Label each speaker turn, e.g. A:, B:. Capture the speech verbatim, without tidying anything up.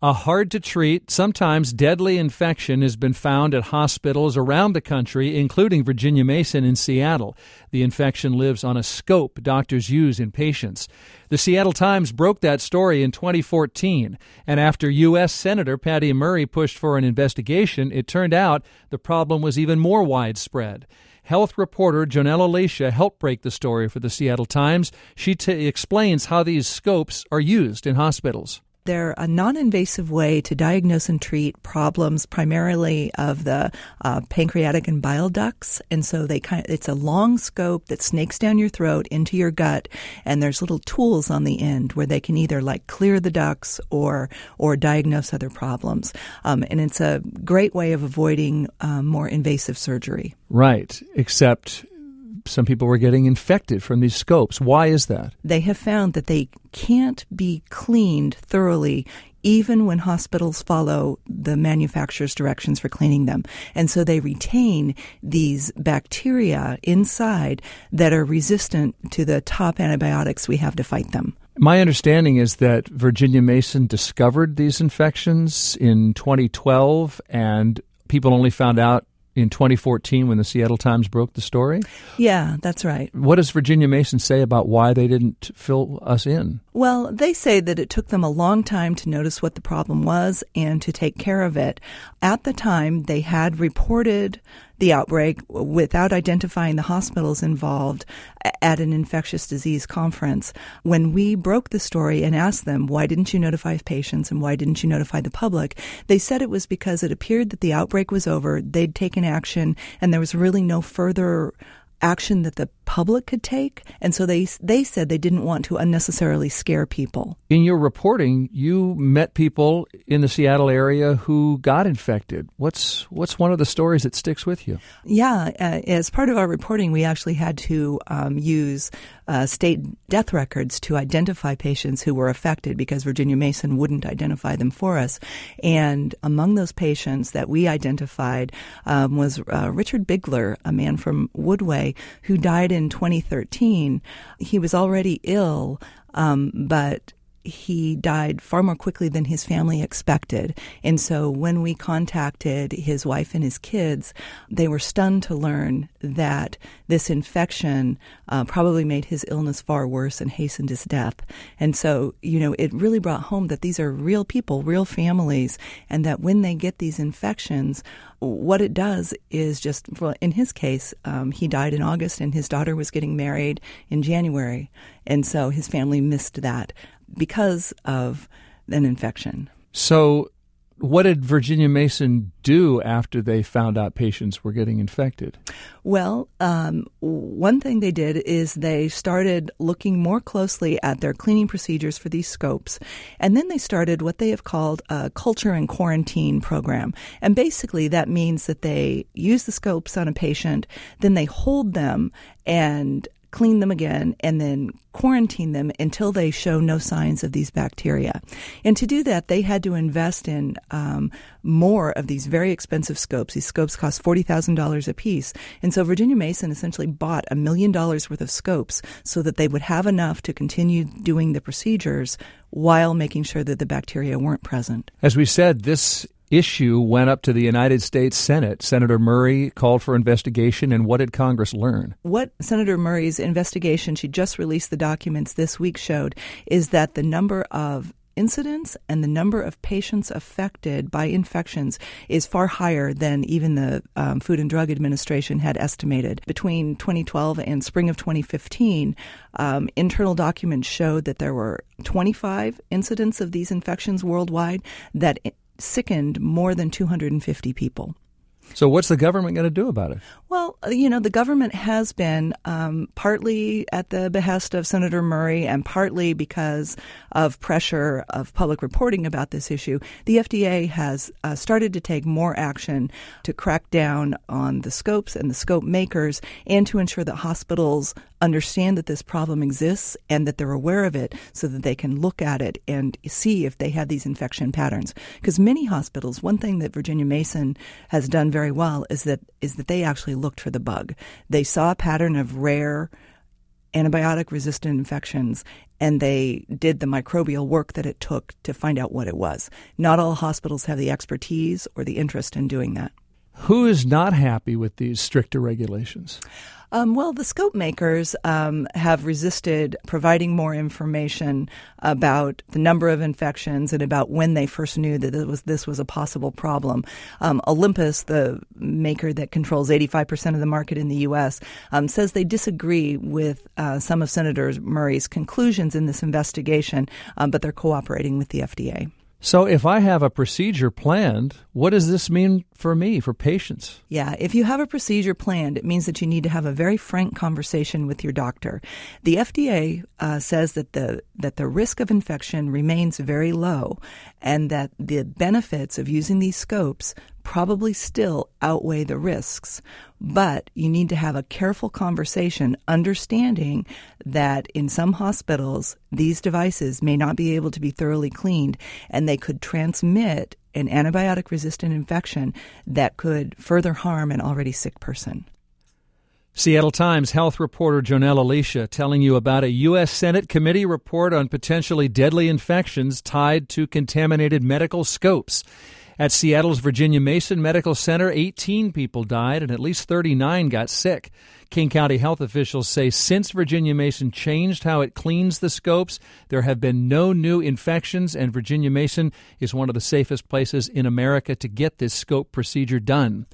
A: A hard-to-treat, sometimes deadly infection has been found at hospitals around the country, including Virginia Mason in Seattle. The infection lives on a scope doctors use in patients. The Seattle Times broke that story in twenty fourteen, and after U S Senator Patty Murray pushed for an investigation, it turned out the problem was even more widespread. Health reporter Jonella Leisha helped break the story for the Seattle Times. She t- explains how these scopes are used in hospitals.
B: They're a non-invasive way to diagnose and treat problems primarily of the uh, pancreatic and bile ducts. And so they kind of, it's a long scope that snakes down your throat into your gut, and there's little tools on the end where they can either like clear the ducts or or diagnose other problems. Um, and it's a great way of avoiding um, more invasive surgery.
A: Right, except some people were getting infected from these scopes. Why is that?
B: They have found that they can't be cleaned thoroughly even when hospitals follow the manufacturer's directions for cleaning them. And so they retain these bacteria inside that are resistant to the top antibiotics we have to fight them.
A: My understanding is that Virginia Mason discovered these infections in twenty twelve, and people only found out in twenty fourteen when the Seattle Times broke the story?
B: Yeah, that's right.
A: What does Virginia Mason say about why they didn't fill us in?
B: Well, they say that it took them a long time to notice what the problem was and to take care of it. At the time, they had reported the outbreak without identifying the hospitals involved at an infectious disease conference. When we broke the story and asked them, why didn't you notify patients and why didn't you notify the public, they said it was because it appeared that the outbreak was over, they'd taken action, and there was really no further action that the public could take. And so they they said they didn't want to unnecessarily scare people.
A: In your reporting, you met people in the Seattle area who got infected. What's what's one of the stories that sticks with you?
B: Yeah, uh, as part of our reporting, we actually had to um, use uh, state death records to identify patients who were affected because Virginia Mason wouldn't identify them for us. And among those patients that we identified um, was uh, Richard Bigler, a man from Woodway, who died in twenty thirteen. He was already ill, um, but he died far more quickly than his family expected. And so when we contacted his wife and his kids, they were stunned to learn that this infection uh, probably made his illness far worse and hastened his death. And so, you know, it really brought home that these are real people, real families, and that when they get these infections, what it does is just, well, in his case, um, he died in August and his daughter was getting married in January. And so his family missed that because of an infection.
A: So what did Virginia Mason do after they found out patients were getting infected?
B: Well, um, one thing they did is they started looking more closely at their cleaning procedures for these scopes. And then they started what they have called a culture and quarantine program. And basically that means that they use the scopes on a patient, then they hold them and clean them again, and then quarantine them until they show no signs of these bacteria. And to do that, they had to invest in um, more of these very expensive scopes. These scopes cost forty thousand dollars a piece. And so Virginia Mason essentially bought a million dollars worth of scopes so that they would have enough to continue doing the procedures while making sure that the bacteria weren't present.
A: As we said, this issue went up to the United States Senate. Senator Murray called for investigation, and what did Congress learn?
B: What Senator Murray's investigation, she just released the documents this week, showed is that the number of incidents and the number of patients affected by infections is far higher than even the um, Food and Drug Administration had estimated. Between twenty twelve and spring of twenty fifteen, um, internal documents showed that there were twenty-five incidents of these infections worldwide that sickened more than two hundred fifty people.
A: So what's the government going to do about it?
B: Well, you know, the government has been um, partly at the behest of Senator Murray and partly because of pressure of public reporting about this issue. The F D A has uh, started to take more action to crack down on the scopes and the scope makers and to ensure that hospitals understand that this problem exists and that they're aware of it so that they can look at it and see if they have these infection patterns. Because many hospitals, one thing that Virginia Mason has done very well is that is that they actually looked for the bug. They saw a pattern of rare antibiotic-resistant infections, and they did the microbial work that it took to find out what it was. Not all hospitals have the expertise or the interest in doing that.
A: Who is not happy with these stricter regulations?
B: Um, well, the scope makers um, have resisted providing more information about the number of infections and about when they first knew that this was, this was a possible problem. Um, Olympus, the maker that controls eighty-five percent of the market in the U S, um, says they disagree with uh, some of Senator Murray's conclusions in this investigation, um, but they're cooperating with the F D A.
A: So if I have a procedure planned, what does this mean for me, for patients?
B: Yeah, if you have a procedure planned, it means that you need to have a very frank conversation with your doctor. The F D A uh, says that the that the risk of infection remains very low and that the benefits of using these scopes probably still outweigh the risks. But you need to have a careful conversation, understanding that in some hospitals, these devices may not be able to be thoroughly cleaned, and they could transmit an antibiotic-resistant infection that could further harm an already sick person.
A: Seattle Times health reporter Jonelle Alicia telling you about a U S Senate committee report on potentially deadly infections tied to contaminated medical scopes. At Seattle's Virginia Mason Medical Center, eighteen people died and at least thirty-nine got sick. King County health officials say since Virginia Mason changed how it cleans the scopes, there have been no new infections, and Virginia Mason is one of the safest places in America to get this scope procedure done.